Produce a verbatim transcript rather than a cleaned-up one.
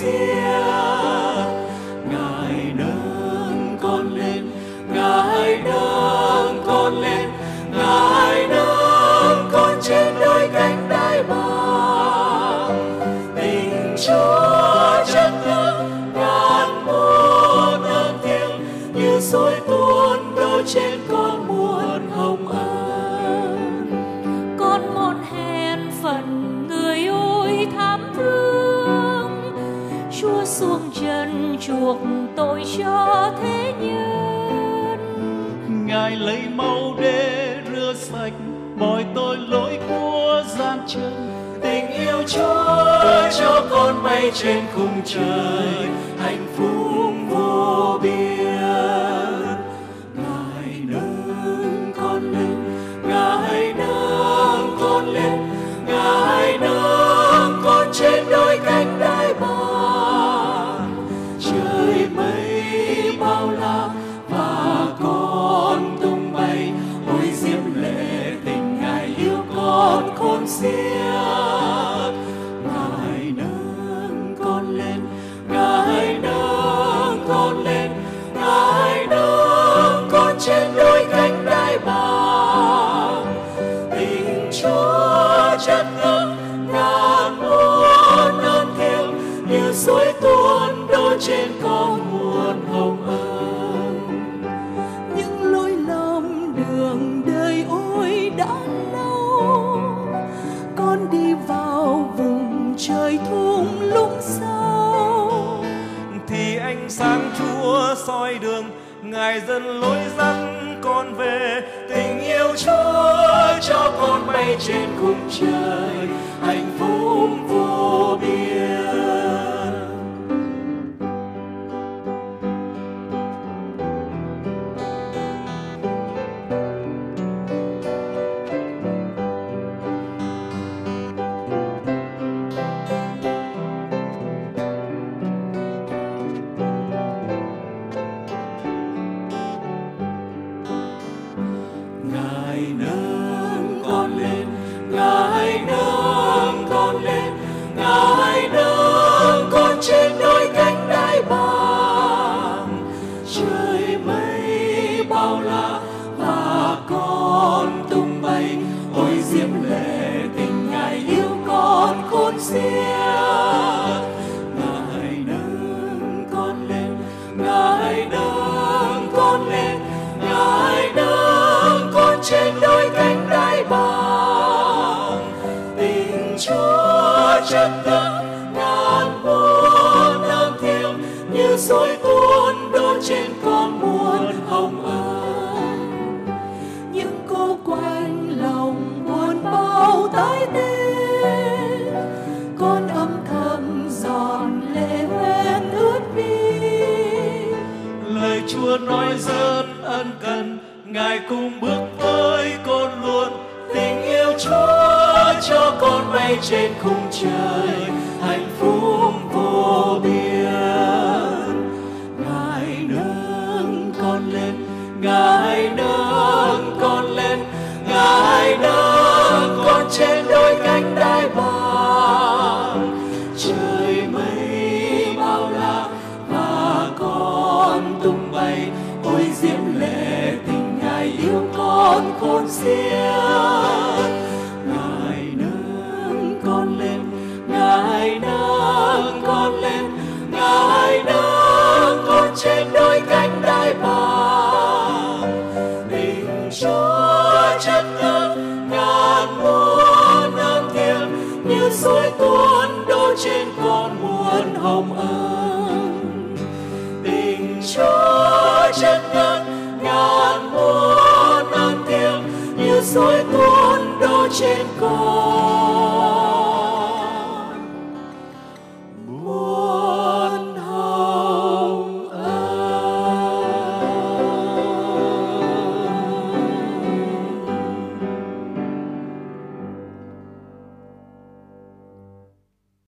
xiết. Ngài nâng con lên, Ngài nâng con lên, Ngài nâng con trên đôi cánh đại bàng. Tình Chúa chất ngất ngàn muôn ơn thiêng, như suối tuôn đổ trên con muôn hồng ân. Con một hèn phận người ôi thảm thương, Chúa xuống trần chuộc tội cho thế nhân. Ngài lấy máu để rửa sạch mọi tội lỗi của gian chân. Tình yêu Chúa cho con bay trên khung trời, hạnh phúc vô biên. Ngài nâng con lên, Ngài nâng con lên, Ngài nâng con trên đôi cánh đại bàng. Trời mây bao la và con tung bay, ôi diễm lệ tình Ngài yêu con khôn xiết. Ngài nâng con lên, Ngài nâng con lên, Ngài nâng con trên đôi cánh đại bàng. Tình Chúa chất ngất ngàn muôn ơn thiêng, như suối tuôn đổ trên con muôn hồng ân. Những lối lầm đường đời ôi đã lâu, con đi vào vùng trời thung lũng sâu. Thì ánh sáng Chúa soi đường, Ngài dẫn lối dẫn con về. Tình yêu Chúa cho con bay trên khung trời, hạnh phúc vô biên. Ngài nâng con lên, Ngài nâng con lên, Ngài nâng con trên đôi cánh đại bàng. Trời mây bao la và con tung bay, ôi diễm lệ tình Ngài yêu con khôn xiết. Ngài nâng con lên, Ngài nâng con lên, Ngài nâng con trên đôi cánh đại bàng. Tình Chúa chất ngất ngàn muôn ơn thiêng, như suối tuôn đổ trên con muôn hồng ân. Những cô quanh lòng buồn bao tái tê, con âm thầm giòn lệ hoen ướt mi. Lời Chúa nói rất ân cần, Ngài cùng bước với con luôn. Tình yêu Chúa cho con bay trên khung trời, hạnh phúc vô biên. Ngài nâng con lên, Ngài nâng con lên, Ngài nâng con trên đôi cánh đại bàng. Trời mây bao la và con tung bay, ôi diễm lệ tình Ngài yêu con khôn xiết. Ngài nâng con lên, Ngài nâng con lên, Ngài nâng con trên đôi cánh đại bàng. Tình Chúa chất ngất ngàn muôn ơn thiêng, như suối tuôn đổ trên con muôn hồng ân. Tình Chúa chất ngất ngàn muôn ơn thiêng, như suối tuôn đổ trên con